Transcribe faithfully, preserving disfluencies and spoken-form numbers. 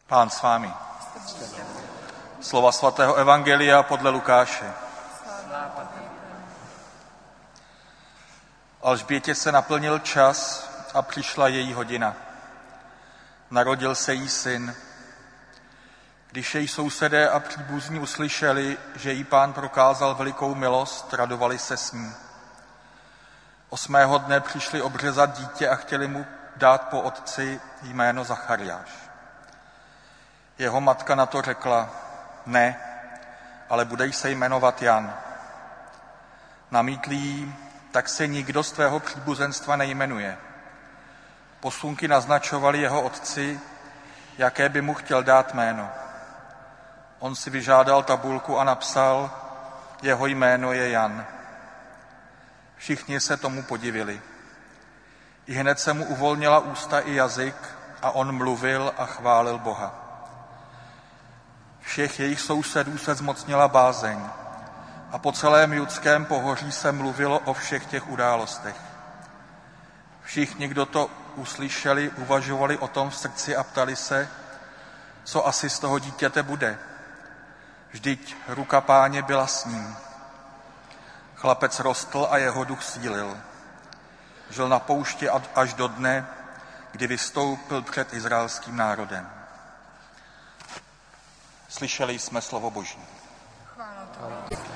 Pán s vámi. Slova svatého evangelia podle Lukáše. Alžbětě se naplnil čas a přišla její hodina. Narodil se jí syn. Když její sousedé a příbuzní uslyšeli, že jí Pán prokázal velikou milost, radovali se s ní. Osmého dne přišli obřezat dítě a chtěli mu dát po otci jméno Zachariáš. Jeho matka na to řekla, ne, ale budeš se jmenovat Jan. Namítli jí, tak se nikdo z tvého příbuzenstva nejmenuje. Posunky naznačovali jeho otci, jaké by mu chtěl dát jméno. On si vyžádal tabulku a napsal, jeho jméno je Jan. Všichni se tomu podivili. I hned se mu uvolnila ústa i jazyk a on mluvil a chválil Boha. Všech jejich sousedů se zmocnila bázeň a po celém judském pohoří se mluvilo o všech těch událostech. Všichni, kdo to uslyšeli, uvažovali o tom v srdci a ptali se, co asi z toho dítěte bude. Vždyť ruka Páně byla s ním. Chlapec rostl a jeho duch sílil. Žil na poušti až do dne, kdy vystoupil před izraelským národem. Slyšeli jsme slovo Boží. Chvála tobě.